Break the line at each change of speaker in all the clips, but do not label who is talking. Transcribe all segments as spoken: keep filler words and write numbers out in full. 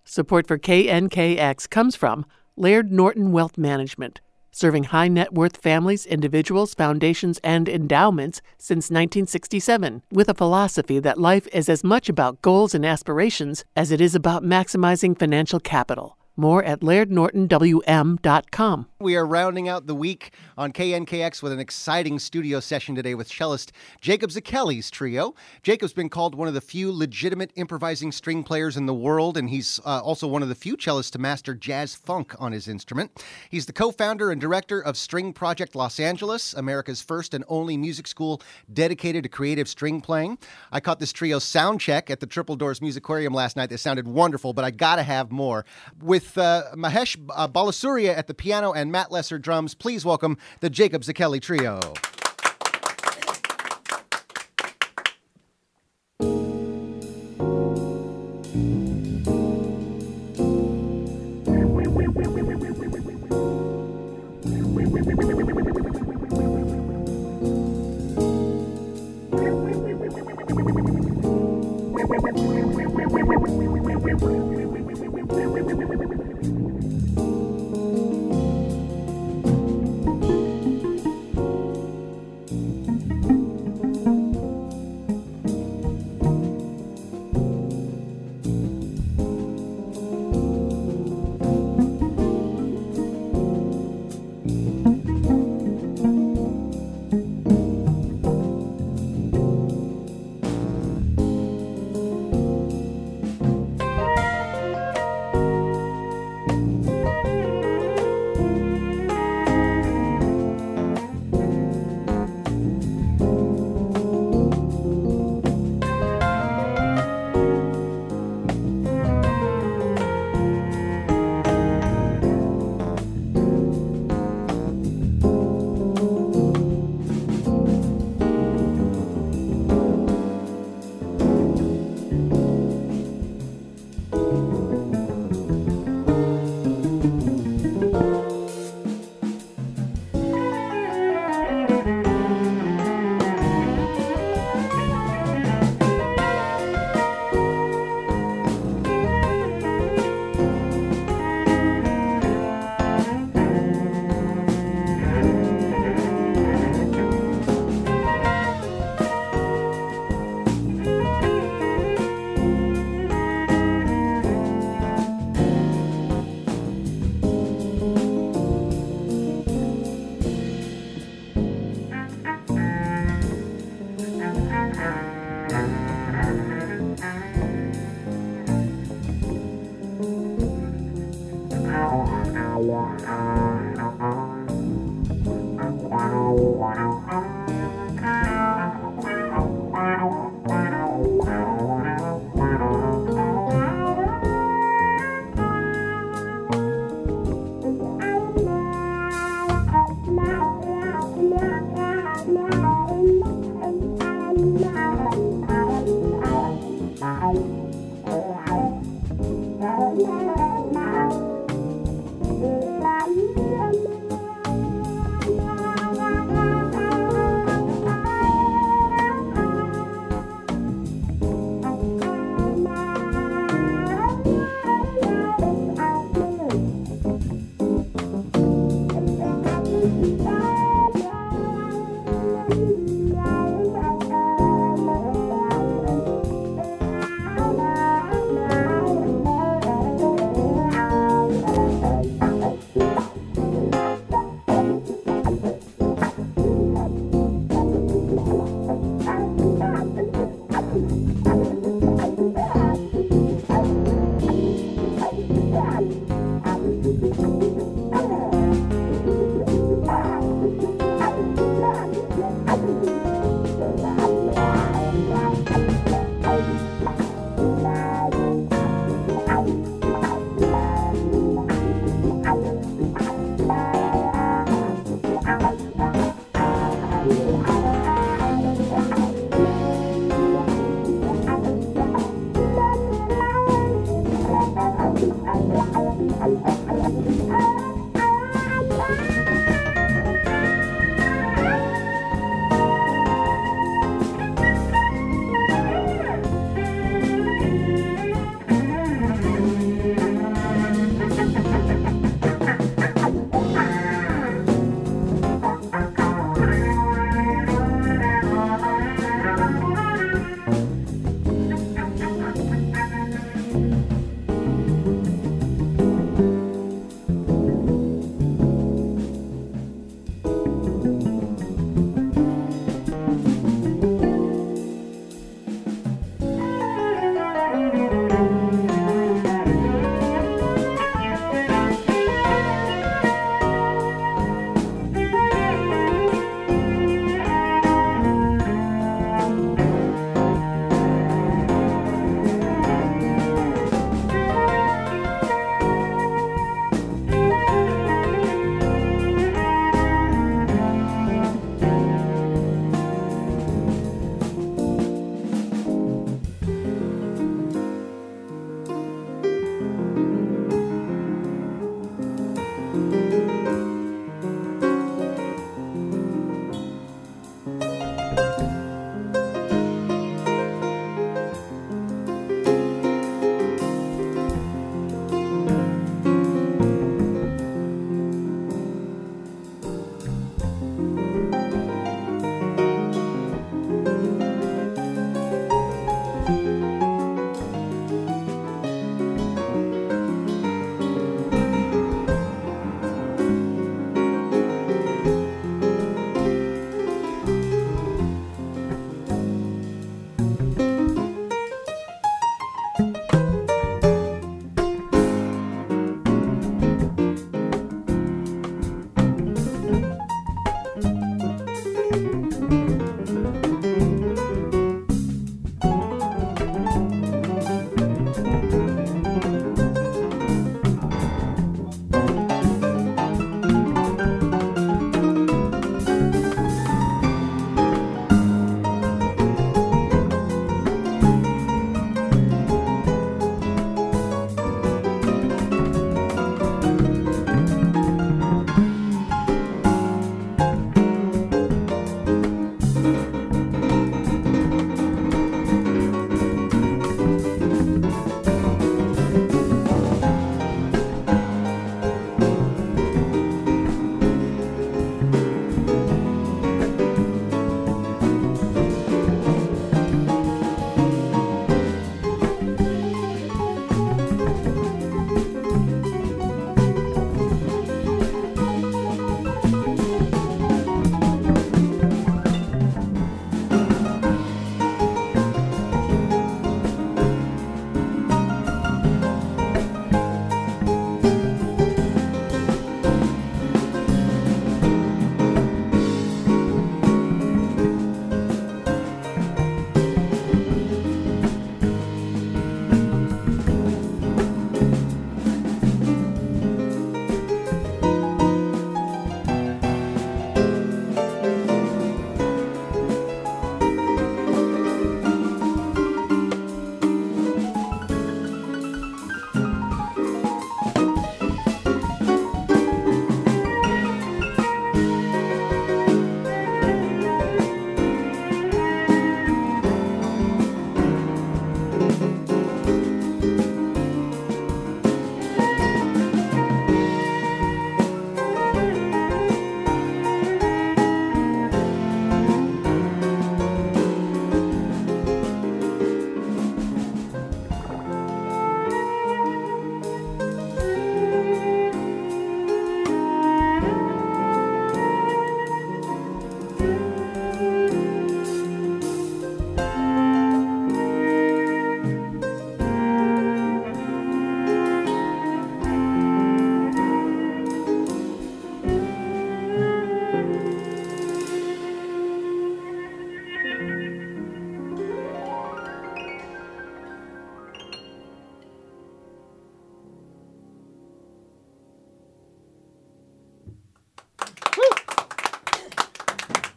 Support for K N K X comes from Laird Norton Wealth Management, serving high net worth families, individuals, foundations, and endowments since nineteen sixty-seven, with a philosophy that life is as much about goals and aspirations as it is about maximizing financial capital. More at laird norton w m dot com.
We are rounding out the week on K N K X with an exciting studio session today with cellist Jacob Zacheles Trio. Jacob's been called one of the few legitimate improvising string players in the world, and he's uh, also one of the few cellists to master jazz funk on his instrument. He's the co-founder and director of String Project Los Angeles, America's first and only music school dedicated to creative string playing. I caught this trio sound check at the Triple Doors Musicarium last night. They sounded wonderful, but I gotta have more. With uh, Mahesh uh, Balasuria at the piano and Matt Lesser drums, please welcome the Jacob Zacheles Trio.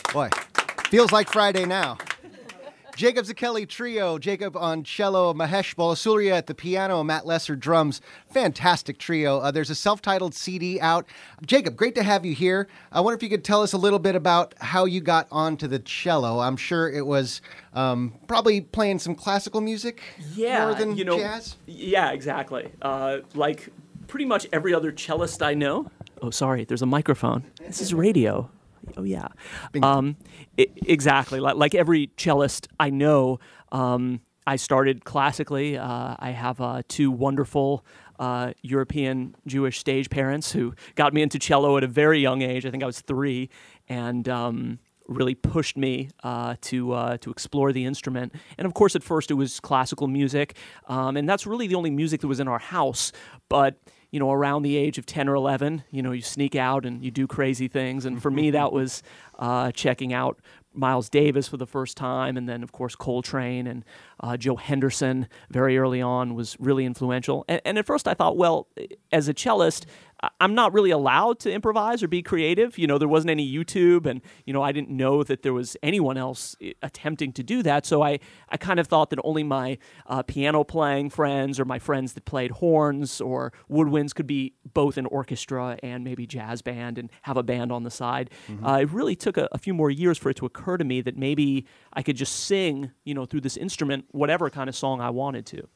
Boy, feels like Friday now. Jacob Zacchelli Trio, Jacob on cello, Mahesh Balasurya at the piano, Matt Lesser drums. Fantastic trio. Uh, there's a self-titled C D out. Jacob, great to have you here. I wonder if you could tell us a little bit about how you got onto the cello. I'm sure it was um, probably playing some classical music
yeah,
more than
you know,
jazz.
Yeah, exactly. Uh, like pretty much every other cellist I know. Oh, sorry, there's a microphone. This is radio. Oh, yeah. Um, it, exactly. Like, like every cellist I know, um, I started classically. Uh, I have uh, two wonderful uh, European Jewish stage parents who got me into cello at a very young age. I think I was three, and um, really pushed me uh, to uh, to explore the instrument. And of course, at first it was classical music, um, and that's really the only music that was in our house. But you know, around the age of ten or eleven, you know, you sneak out and you do crazy things. And for me, that was uh, checking out Miles Davis for the first time, and then, of course, Coltrane and uh, Joe Henderson very early on was really influential. And, and at first I thought, well, as a cellist, I'm not really allowed to improvise or be creative. You know, there wasn't any YouTube, and, you know, I didn't know that there was anyone else attempting to do that. So I, I kind of thought that only my uh, piano playing friends or my friends that played horns or woodwinds could be both an orchestra and maybe jazz band and have a band on the side. Mm-hmm. Uh, it really took a, a few more years for it to occur to me that maybe I could just sing, you know, through this instrument, whatever kind of song I wanted to.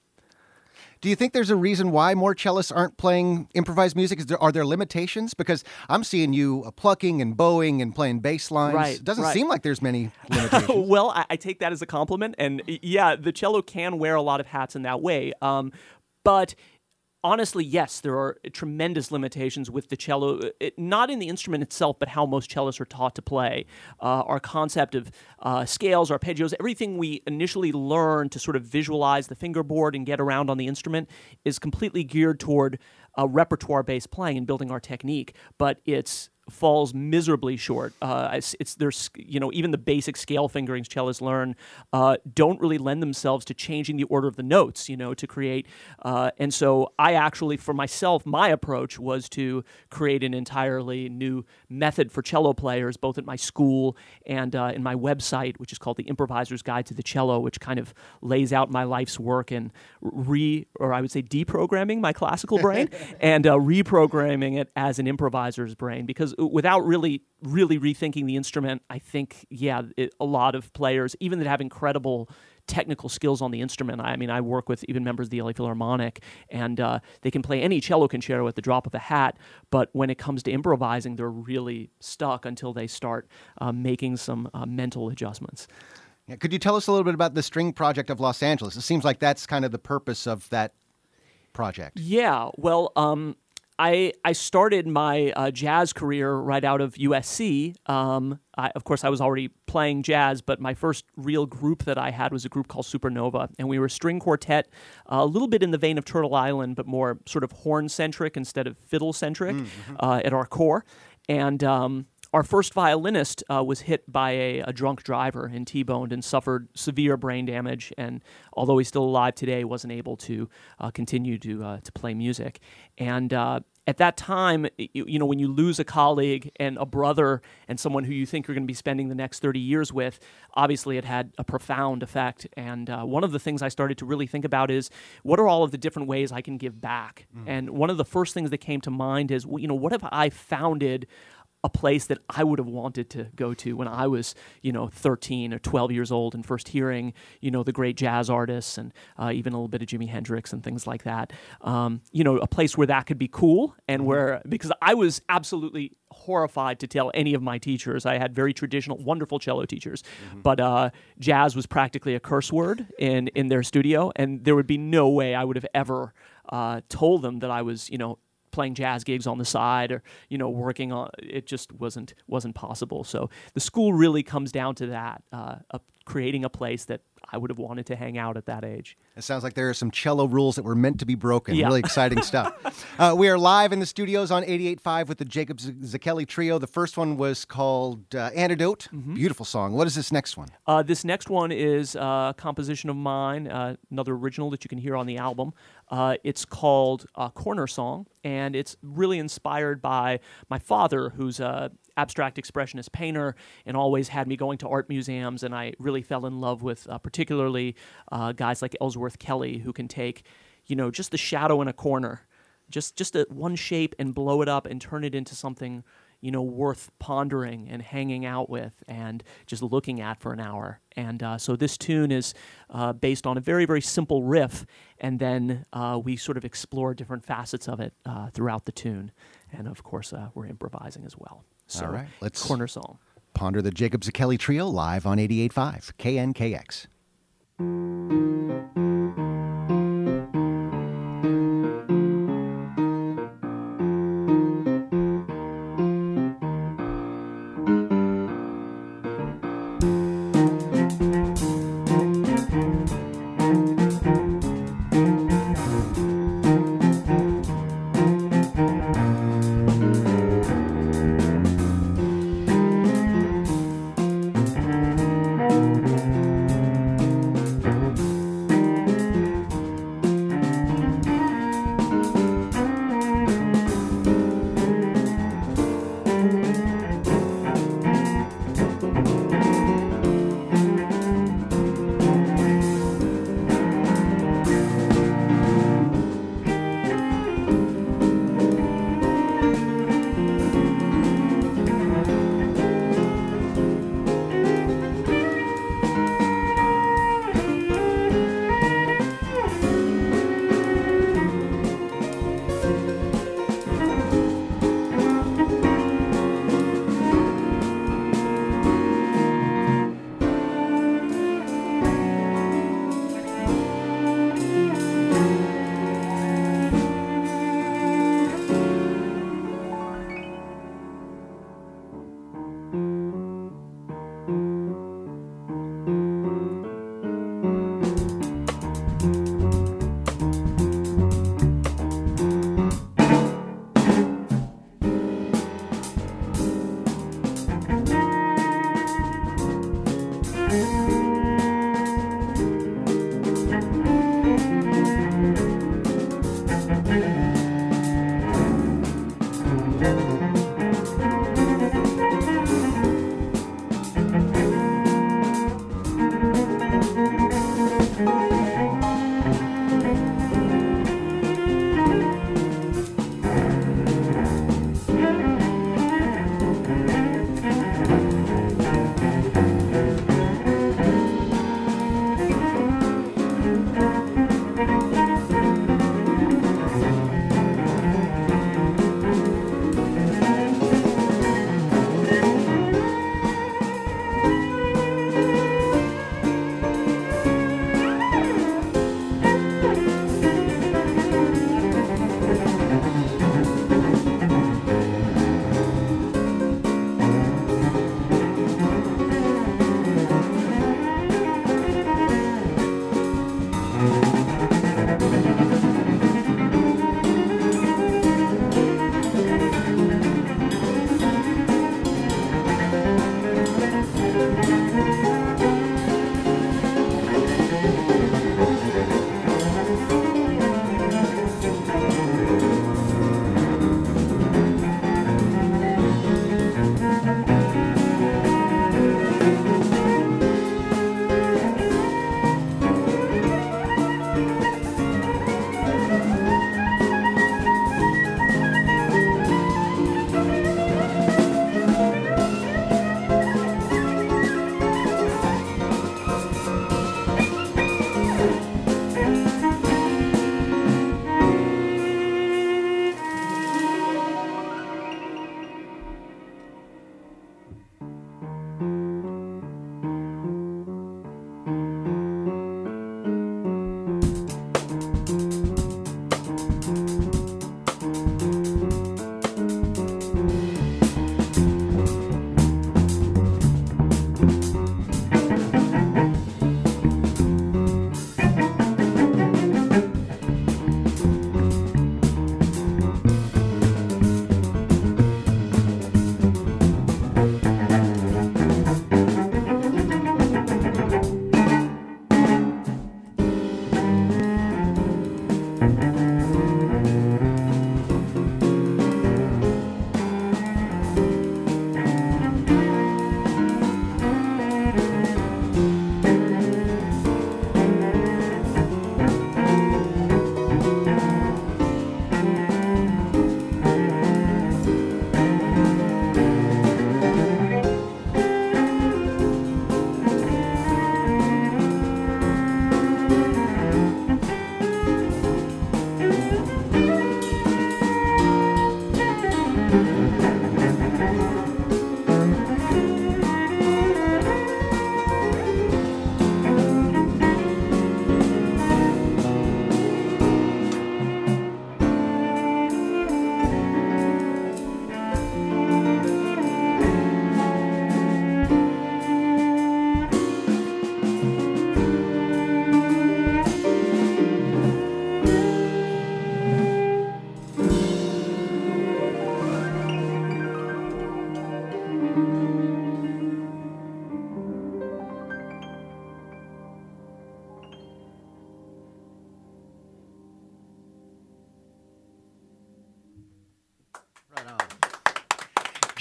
Do you think there's a reason why more cellists aren't playing improvised music? Is there, are there limitations? Because I'm seeing you uh, plucking and bowing and playing bass lines.
Right,
it doesn't
right.
seem like there's many limitations.
Well, I, I take that as a compliment. And yeah, the cello can wear a lot of hats in that way. Um, but honestly, yes, there are tremendous limitations with the cello, it, not in the instrument itself, but how most cellists are taught to play. Uh, our concept of uh, scales, arpeggios, everything we initially learn to sort of visualize the fingerboard and get around on the instrument is completely geared toward uh, repertoire-based playing and building our technique, but it's falls miserably short. Uh, it's, it's there's you know even the basic scale fingerings cellists learn uh, don't really lend themselves to changing the order of the notes. You know to create, uh, and so I actually for myself my approach was to create an entirely new method for cello players, both at my school and uh, in my website, which is called the Improviser's Guide to the Cello, which kind of lays out my life's work in re or I would say deprogramming my classical brain and uh, reprogramming it as an improviser's brain, because without really, really rethinking the instrument, I think, yeah, it, a lot of players, even that have incredible technical skills on the instrument. I mean, I work with even members of the L A Philharmonic, and uh, they can play any cello concerto at the drop of a hat, but when it comes to improvising, they're really stuck until they start uh, making some uh, mental adjustments.
Yeah, could you tell us a little bit about the String Project of Los Angeles? It seems like that's kind of the purpose of that project.
Yeah, well, um, I, I started my uh, jazz career right out of U S C. Um, I, of course, I was already playing jazz, but my first real group that I had was a group called Supernova, and we were a string quartet, uh, a little bit in the vein of Turtle Island, but more sort of horn-centric instead of fiddle-centric mm-hmm. uh, at our core. And um, our first violinist uh, was hit by a, a drunk driver and T-boned and suffered severe brain damage, and although he's still alive today, wasn't able to uh, continue to uh, to play music. And uh, at that time, you, you know, when you lose a colleague and a brother and someone who you think you're going to be spending the next thirty years with, obviously it had a profound effect. And uh, one of the things I started to really think about is, what are all of the different ways I can give back? Mm. And one of the first things that came to mind is, well, you know, what if I founded a place that I would have wanted to go to when I was, you know, thirteen or twelve years old and first hearing, you know, the great jazz artists and uh, even a little bit of Jimi Hendrix and things like that. Um, you know, a place where that could be cool and mm-hmm. where, because I was absolutely horrified to tell any of my teachers. I had very traditional, wonderful cello teachers, mm-hmm. but uh, jazz was practically a curse word in, in their studio, and there would be no way I would have ever uh, told them that I was, you know, playing jazz gigs on the side or, you know, working on, it just wasn't wasn't possible. So the school really comes down to that, uh, uh, creating a place that I would have wanted to hang out at that age.
It sounds like there are some cello rules that were meant to be broken.
Yeah.
Really exciting stuff. Uh, we are live in the studios on eighty-eight point five with the Jacob Zacchelli Trio. The first one was called uh, Antidote. Mm-hmm. Beautiful song. What is this next one?
Uh, this next one is a composition of mine, uh, another original that you can hear on the album. Uh, it's called uh, Corner Song, and it's really inspired by my father, who's a abstract expressionist painter and always had me going to art museums. And I really fell in love with uh, particularly uh, guys like Ellsworth Kelly, who can take, you know, just the shadow in a corner, just just a, one shape, and blow it up and turn it into something, you know, worth pondering and hanging out with and just looking at for an hour. And uh, so this tune is uh, based on a very, very simple riff, and then uh, we sort of explore different facets of it uh, throughout the tune. And of course, uh, we're improvising as well. So,
all right, let's
corner song.
Ponder the Jacob Zucchelli Trio live on eighty-eight point five K N K X.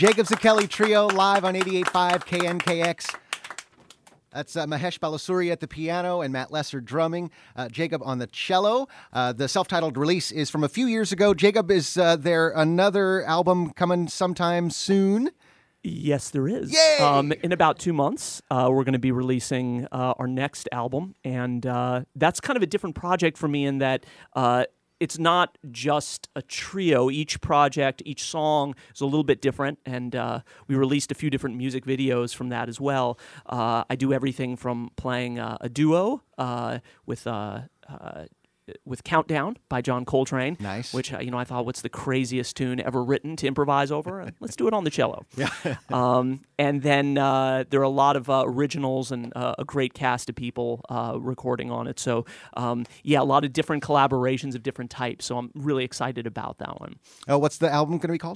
Jacob Zacchelli Trio live on eighty-eight point five K N K X. That's uh, Mahesh Balasuri at the piano and Matt Lesser drumming. Uh, Jacob on the cello. Uh, the self-titled release is from a few years ago. Jacob, is uh, there another album coming sometime soon?
Yes, there is.
Yay!
Um, in about two months, uh, we're going to be releasing uh, our next album, and uh, that's kind of a different project for me in that uh, it's not just a trio. Each project, each song is a little bit different, and uh, we released a few different music videos from that as well. Uh, I do everything from playing uh, a duo uh, with uh, uh, with Countdown by John Coltrane.
Nice.
Which, uh, you know, I thought, what's the craziest tune ever written to improvise over? And let's do it on the cello.
Yeah.
um, and then uh, there are a lot of uh, originals and uh, a great cast of people uh, recording on it. So, um, yeah, a lot of different collaborations of different types. So I'm really excited about that one.
Oh, what's the album going to be called?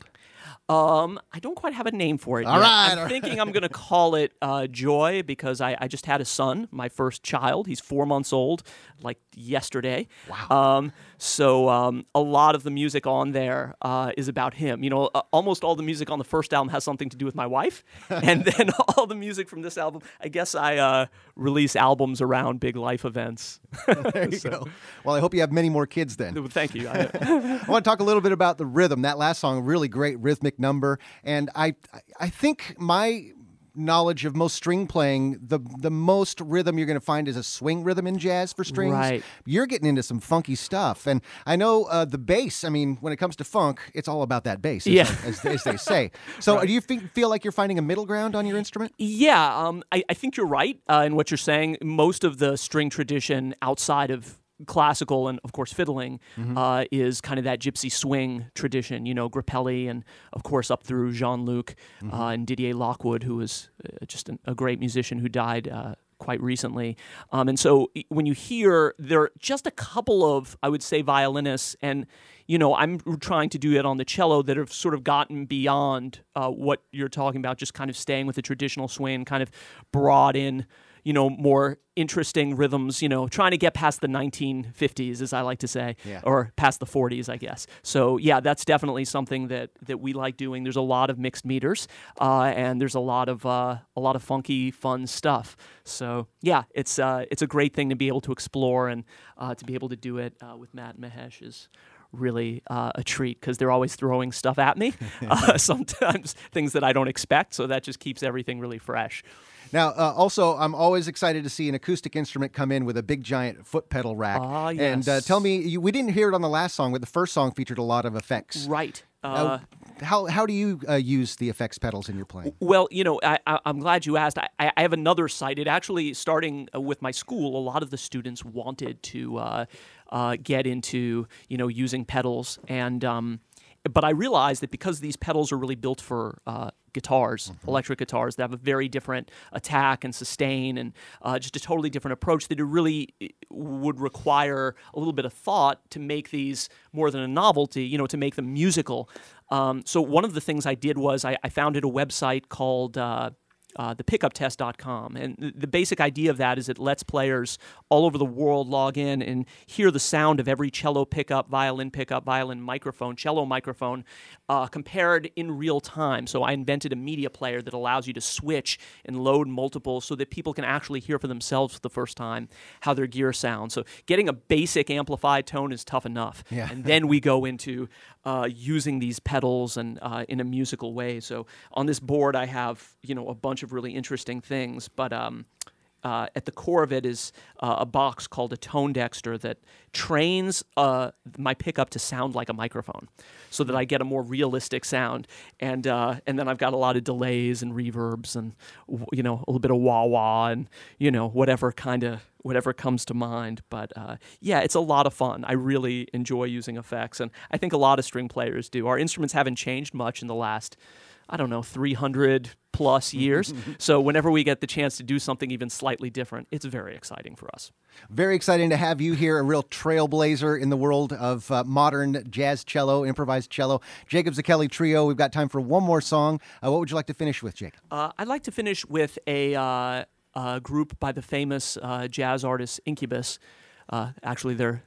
Um, I don't quite have a name for it
all
yet.
Right,
I'm
all
thinking
right.
I'm going to call it uh, Joy because I, I just had a son, my first child. He's four months old, like yesterday.
Wow.
Um, so um, a lot of the music on there uh, is about him. You know, uh, almost all the music on the first album has something to do with my wife. And then all the music from this album, I guess I uh, release albums around big life events.
There you go. Well, I hope you have many more kids then.
Thank you. I,
I want to talk a little bit about the rhythm. That last song, really great rhythmic number. And I I think my knowledge of most string playing, the the most rhythm you're going to find is a swing rhythm in jazz for strings.
Right.
You're getting into some funky stuff. And I know uh, the bass, I mean, when it comes to funk, it's all about that bass, as,
Yeah.
as, as they say. So
Right.
do you think, feel like you're finding a middle ground on your instrument?
Yeah, um, I, I think you're right uh, in what you're saying. Most of the string tradition outside of classical and, of course, fiddling
Mm-hmm.
uh, is kind of that gypsy swing tradition, you know, Grappelli and, of course, up through Jean-Luc
Mm-hmm.
uh, and Didier Lockwood, who was uh, just an, a great musician who died uh, quite recently. Um, and so y- when you hear, there are just a couple of, I would say, violinists, and, you know, I'm trying to do it on the cello that have sort of gotten beyond uh, what you're talking about, just kind of staying with the traditional swing, kind of brought in, you know, more interesting rhythms, you know, trying to get past the nineteen fifties, as I like to say,
Yeah.
or past the forties, I guess. So, yeah, that's definitely something that, that we like doing. There's a lot of mixed meters, uh, and there's a lot of uh, a lot of funky, fun stuff. So, yeah, it's uh, it's a great thing to be able to explore, and uh, to be able to do it uh, with Matt and Mahesh is really uh, a treat because they're always throwing stuff at me, uh, sometimes things that I don't expect. So that just keeps everything really fresh.
Now, uh, also, I'm always excited to see an acoustic instrument come in with a big, giant foot pedal rack.
Ah,
And uh,
yes.
tell me, you, we didn't hear it on the last song, but the first song featured a lot of effects.
Right. Uh,
Now, how how do you uh, use the effects pedals in your playing?
Well, you know, I, I, I'm glad you asked. I, I have another site. It actually, starting uh, with my school, a lot of the students wanted to uh, uh, get into, you know, using pedals. And um, but I realized that because these pedals are really built for uh, guitars,
Mm-hmm.
electric guitars, that have a very different attack and sustain and uh, just a totally different approach, that it really would require a little bit of thought to make these more than a novelty, you know, to make them musical. Um, so one of the things I did was I, I founded a website called uh, uh, the pickup test dot com. And the, the basic idea of that is it lets players all over the world log in and hear the sound of every cello pickup, violin pickup, violin microphone, cello microphone, uh, compared in real time. So I invented a media player that allows you to switch and load multiple so that people can actually hear for themselves for the first time how their gear sounds. So getting a basic amplified tone is tough enough.
Yeah.
And then we go into uh, using these pedals and uh, in a musical way. So on this board, I have, you know, a bunch of really interesting things, but um, uh, at the core of it is uh, a box called a Tone Dexter that trains uh, my pickup to sound like a microphone, so that I get a more realistic sound. And uh, and then I've got a lot of delays and reverbs and, you know, a little bit of wah wah and, you know, whatever kind of whatever comes to mind. But uh, yeah, it's a lot of fun. I really enjoy using effects, and I think a lot of string players do. Our instruments haven't changed much in the last, I don't know, three hundred plus years. So whenever we get the chance to do something even slightly different, it's very exciting for us.
Very exciting to have you here, a real trailblazer in the world of uh, modern jazz cello, improvised cello. Jacob Zacchelli Trio. We've got time for one more song. Uh, what would you like to finish with, Jacob?
Uh, I'd like to finish with a, uh, a group by the famous uh, jazz artist Incubus. Uh, actually, their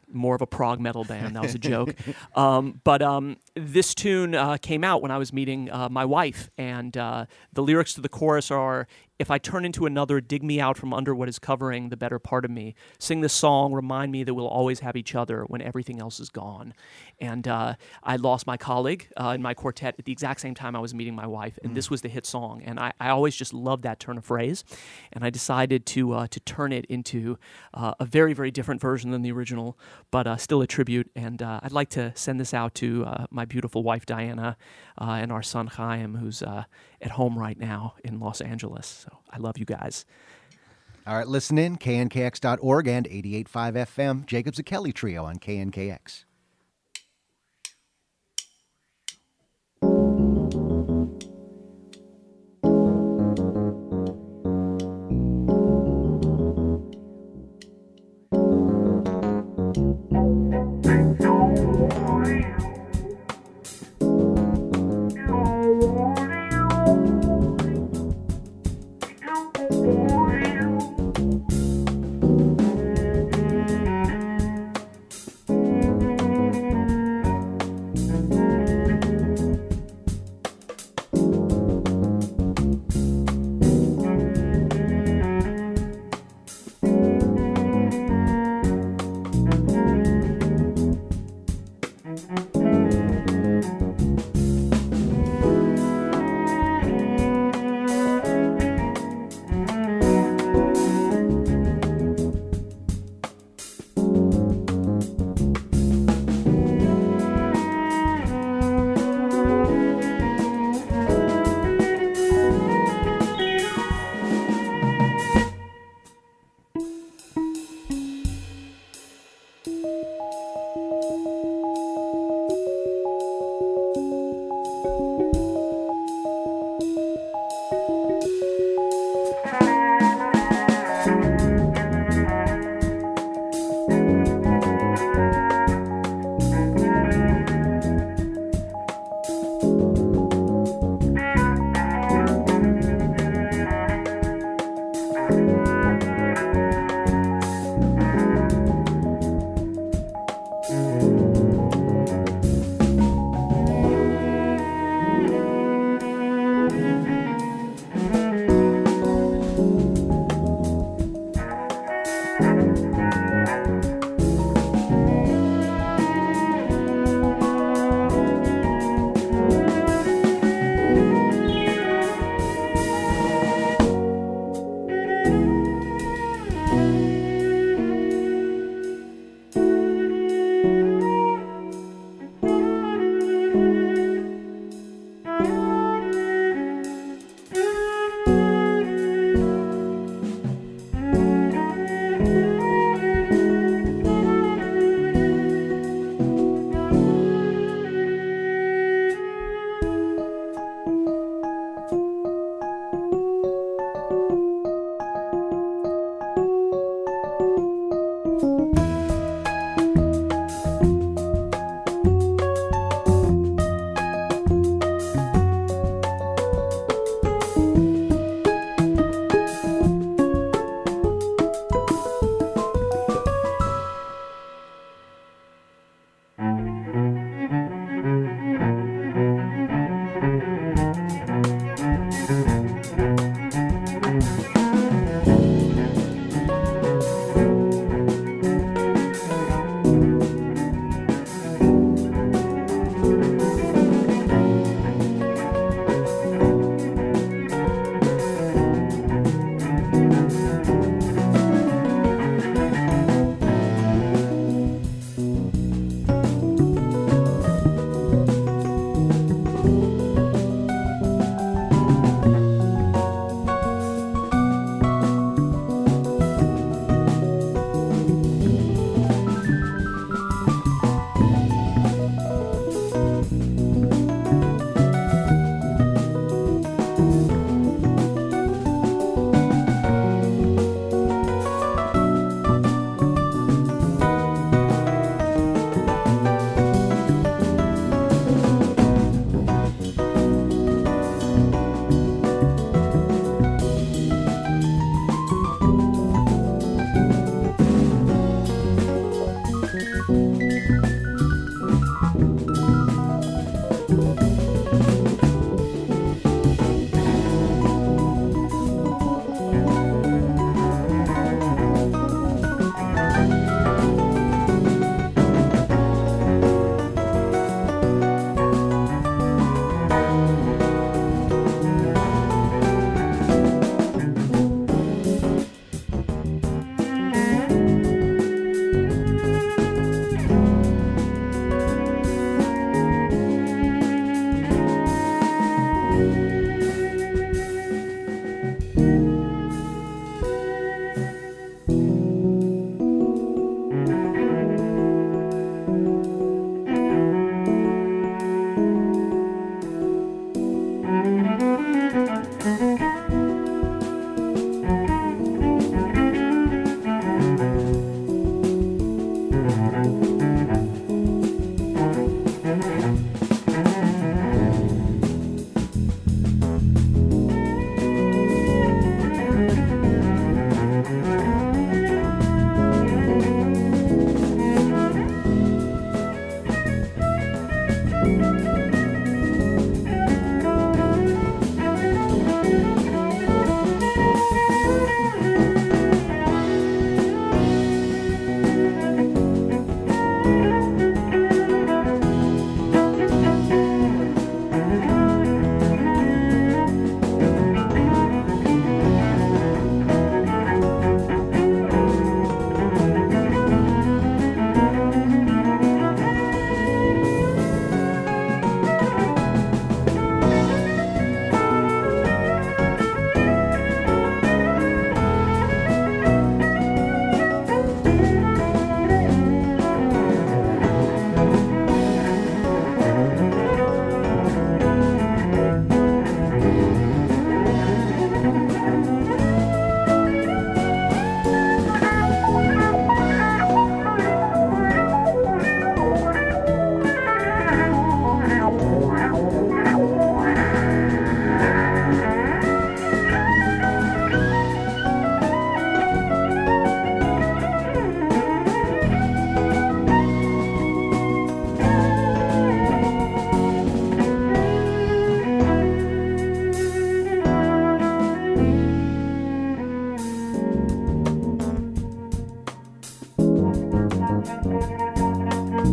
more of a prog metal band. That was a joke. um, but um, this tune uh, came out when I was meeting uh, my wife, and uh, the lyrics to the chorus are, "If I turn into another, dig me out from under what is covering the better part of me. Sing this song, remind me that we'll always have each other when everything else is gone." And uh, I lost my colleague uh, in my quartet at the exact same time I was meeting my wife, and mm. this was the hit song. And I, I always just loved that turn of phrase, and I decided to uh, to turn it into uh, a very, very different version than the original, but uh, still a tribute. And uh, I'd like to send this out to uh, my beautiful wife, Diana, uh, and our son, Chaim, who's uh, at home right now in Los Angeles. So I love you guys.
All right, listen in, K N K X dot org and eighty-eight point five F M. Jacob Zacchelli Trio on K N K X.
Thank you.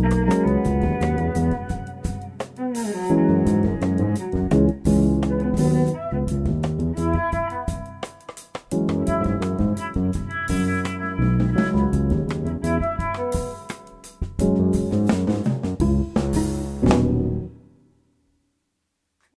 you.